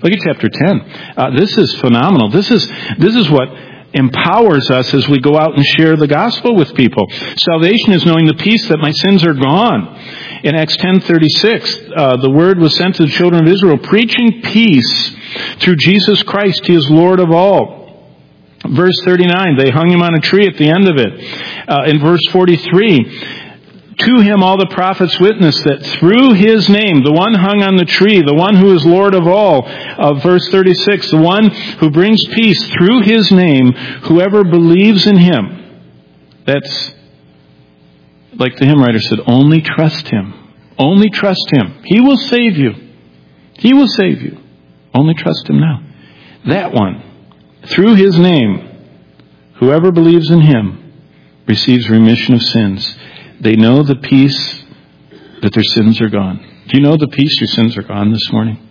Look at chapter 10. This is phenomenal. This is what empowers us as we go out and share the gospel with people. Salvation is knowing the peace that my sins are gone. In Acts 10:36, the word was sent to the children of Israel, preaching peace through Jesus Christ. He is Lord of all. Verse 39, they hung him on a tree at the end of it. In verse 43, to him all the prophets witness that through his name, the one hung on the tree, the one who is Lord of all, verse 36, the one who brings peace through his name, whoever believes in him. That's, like the hymn writer said, only trust him. Only trust him. He will save you. He will save you. Only trust him now. That one, through his name, whoever believes in him receives remission of sins. They know the peace that their sins are gone. Do you know the peace your sins are gone this morning?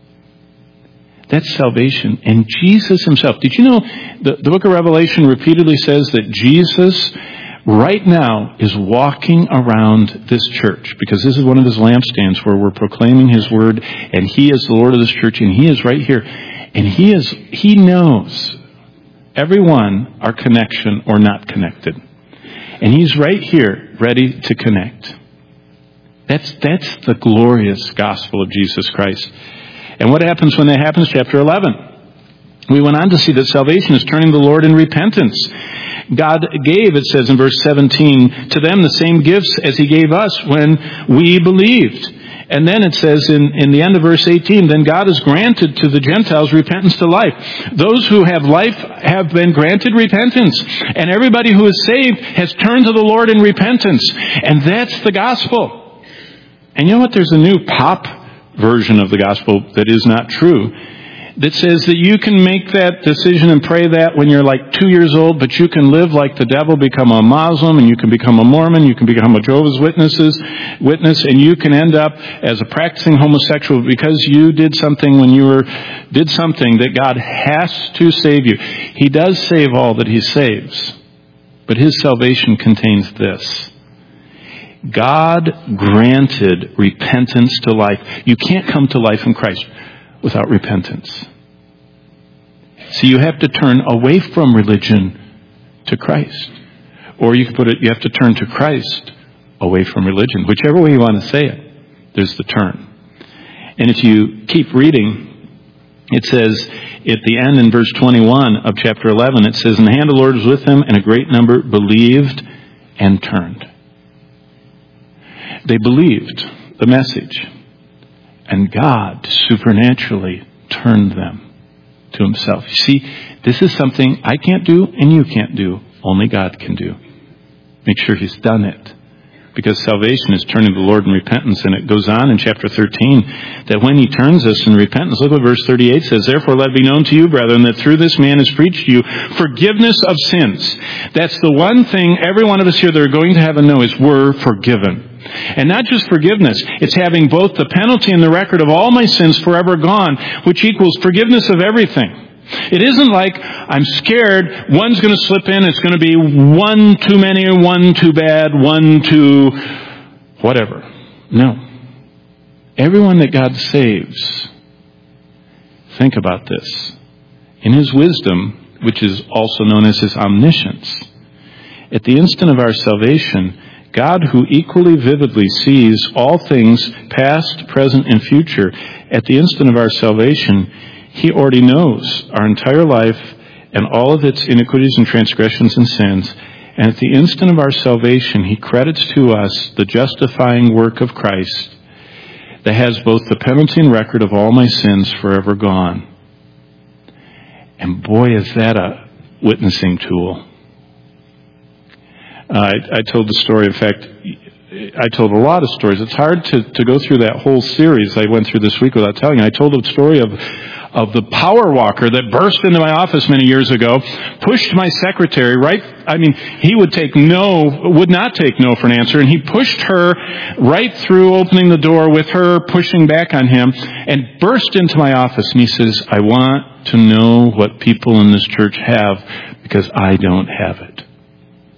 That's salvation. And Jesus himself. Did you know the book of Revelation repeatedly says that Jesus right now is walking around this church, because this is one of his lampstands where we're proclaiming his word, and he is the Lord of this church, and he is right here. And he knows everyone are connection or not connected. And he's right here, ready to connect. That's the glorious gospel of Jesus Christ. And what happens when that happens? Chapter 11. We went on to see that salvation is turning to the Lord in repentance. God gave, it says in verse 17, to them the same gifts as he gave us when we believed. And then it says in the end of verse 18, then God has granted to the Gentiles repentance to life. Those who have life have been granted repentance. And everybody who is saved has turned to the Lord in repentance. And that's the gospel. And you know what? There's a new pop version of the gospel that is not true, that says that you can make that decision and pray that when you're like 2 years old, but you can live like the devil, become a Muslim, and you can become a Mormon, you can become a Jehovah's Witness, and you can end up as a practicing homosexual because you did something did something that God has to save you. He does save all that he saves, but his salvation contains this. God granted repentance to life. You can't come to life in Christ without repentance. So you have to turn away from religion to Christ. Or you could put it, you have to turn to Christ away from religion. Whichever way you want to say it, there's the turn. And if you keep reading, it says at the end in verse 21 of chapter 11, it says, and the hand of the Lord was with him, and a great number believed and turned. They believed the message. And God supernaturally turned them to himself. You see, this is something I can't do and you can't do. Only God can do. Make sure he's done it. Because salvation is turning to the Lord in repentance. And it goes on in chapter 13 that when he turns us in repentance, look what verse 38 says, therefore let it be known to you, brethren, that through this man is preached to you forgiveness of sins. That's the one thing every one of us here that are going to heaven know is we're forgiven. And not just forgiveness, it's having both the penalty and the record of all my sins forever gone, which equals forgiveness of everything. It isn't like I'm scared one's going to slip in, it's going to be one too many, one too bad, one too whatever. No. Everyone that God saves, think about this. In his wisdom, which is also known as his omniscience, at the instant of our salvation, God, who equally vividly sees all things past, present, and future, at the instant of our salvation, he already knows our entire life and all of its iniquities and transgressions and sins. And at the instant of our salvation, he credits to us the justifying work of Christ that has both the penalty and record of all my sins forever gone. And boy, is that a witnessing tool. I told the story. In fact, I told a lot of stories. It's hard to go through that whole series I went through this week without telling you. I told a story of the power walker that burst into my office many years ago, pushed my secretary he would not take no for an answer, and he pushed her right through opening the door with her pushing back on him and burst into my office. And he says, I want to know what people in this church have because I don't have it.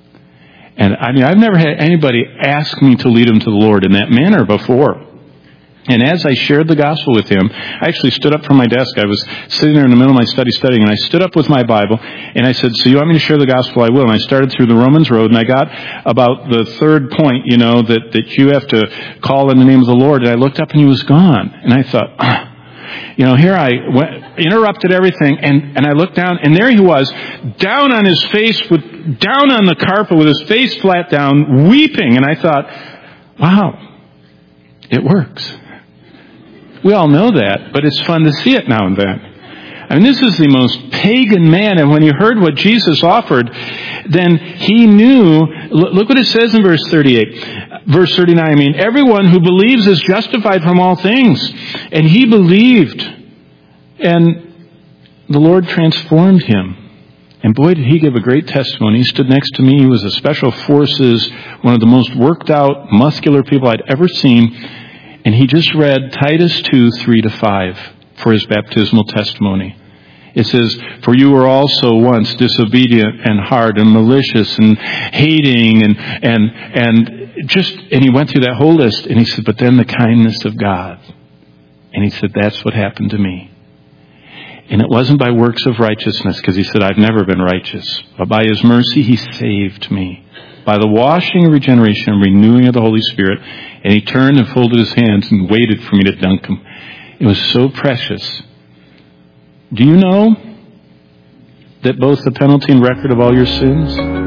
And I've never had anybody ask me to lead them to the Lord in that manner before. And as I shared the gospel with him, I actually stood up from my desk. I was sitting there in the middle of my study studying, and I stood up with my Bible, and I said, so you want me to share the gospel? I will. And I started through the Romans road, and I got about the third point, that you have to call in the name of the Lord. And I looked up, and he was gone. And I thought, here I went, interrupted everything, and I looked down, and there he was, down on his face, down on the carpet with his face flat down, weeping. And I thought, wow, it works. We all know that, but it's fun to see it now and then. I mean, this is the most pagan man, and when he heard what Jesus offered, then he knew. Look what it says in verse 38. Verse 39, everyone who believes is justified from all things. And he believed, and the Lord transformed him. And boy, did he give a great testimony. He stood next to me. He was a special forces, one of the most worked out, muscular people I'd ever seen. And he just read Titus 2:3-5 for his baptismal testimony. It says, for you were also once disobedient and hard and malicious and hating and he went through that whole list, and he said, but then the kindness of God. And he said, that's what happened to me. And it wasn't by works of righteousness, because he said, I've never been righteous. But by his mercy, he saved me. By the washing of regeneration and renewing of the Holy Spirit. And he turned and folded his hands and waited for me to dunk him. It was so precious. Do you know that both the penalty and record of all your sins